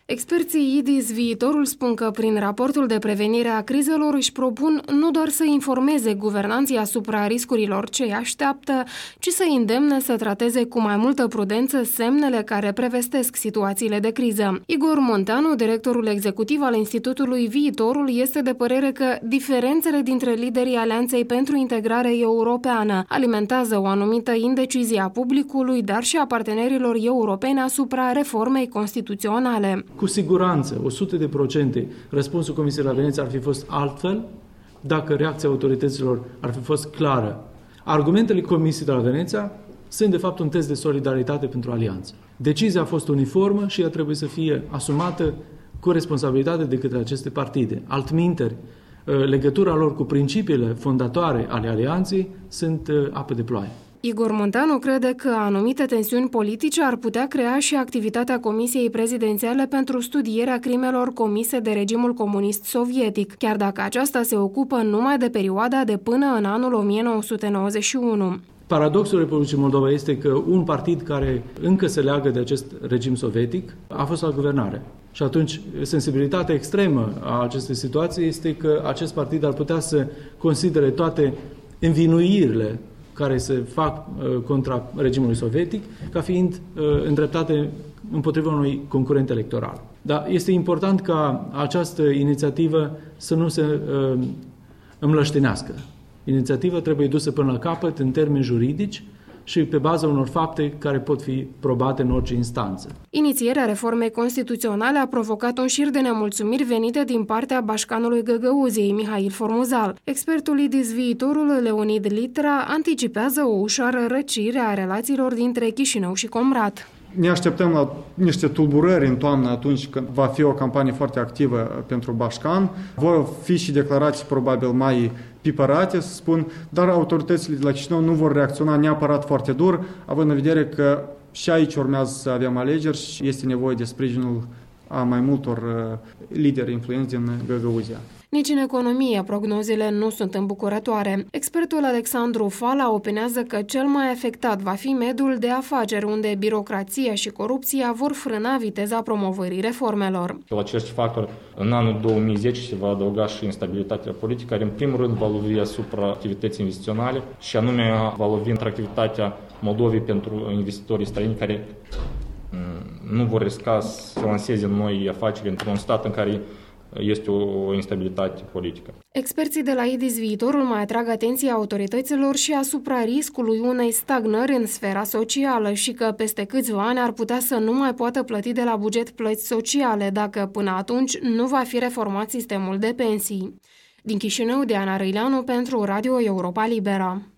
Experții IDIS Viitorul spun că prin raportul de prevenire a crizelor își propun nu doar să informeze guvernanții asupra riscurilor ce îi așteaptă, ci să îndemne să trateze cu mai multă prudență semnele care prevestesc situațiile de criză. Igor Monteanu, directorul executiv al Institutului Viitorul, este de părere că diferențele dintre liderii Alianței pentru Integrare Europeană alimentează o anumită indecizie a publicului, dar și a partenerilor europeni asupra reformei constituționale. Cu siguranță, 100% răspunsul Comisiei la Veneția ar fi fost altfel dacă reacția autorităților ar fi fost clară. Argumentele Comisiei de la Veneția sunt de fapt un test de solidaritate pentru alianță. Decizia a fost uniformă și ea trebuie să fie asumată cu responsabilitate de către aceste partide. Altminteri, legătura lor cu principiile fondatoare ale alianței sunt apă de ploaie. Igor Monteanu crede că anumite tensiuni politice ar putea crea și activitatea Comisiei Prezidențiale pentru studierea crimelor comise de regimul comunist sovietic, chiar dacă aceasta se ocupă numai de perioada de până în anul 1991. Paradoxul Republicii Moldova este că un partid care încă se leagă de acest regim sovietic a fost la guvernare. Și atunci sensibilitatea extremă a acestei situații este că acest partid ar putea să considere toate învinuirile care se fac contra regimului sovietic ca fiind îndreptate împotriva unui concurent electoral. Dar este important ca această inițiativă să nu se îmlăștinească. Inițiativa trebuie dusă până la capăt în termeni juridici și pe baza unor fapte care pot fi probate în orice instanță. Inițierea reformei constituționale a provocat un șir de nemulțumiri venite din partea bașcanului Găgăuziei, Mihail Formuzal. Expertul IDIS Viitorul, Leonid Litra, anticipează o ușoară răcire a relațiilor dintre Chișinău și Comrat. Ne așteptăm la niște tulburări în toamnă atunci când va fi o campanie foarte activă pentru Bașcan. Vor fi și declarații probabil mai pipărate, să spun, dar autoritățile de la Chișinău nu vor reacționa neapărat foarte dur, având în vedere că și aici urmează să avem alegeri și este nevoie de sprijinul a mai multor lideri influenți din Găgăuzia. Nici în economie, prognozele nu sunt îmbucurătoare. Expertul Alexandru Fala opinează că cel mai afectat va fi mediul de afaceri, unde birocrația și corupția vor frâna viteza promovării reformelor. La acești factori, în anul 2010 se va adăuga și instabilitatea politică, care în primul rând va lovi asupra activității investiționale și anume va lovi activitatea Moldovei pentru investitorii străini care nu vor risca să lanseze noi afaceri într-un stat în care este o instabilitate politică. Experții de la IDIS Viitorul mai atrag atenția autorităților și asupra riscului unei stagnări în sfera socială și că peste câțiva ani ar putea să nu mai poată plăti de la buget plăți sociale dacă până atunci nu va fi reformat sistemul de pensii. Din Chișinău, Diana Răileanu pentru Radio Europa Libera.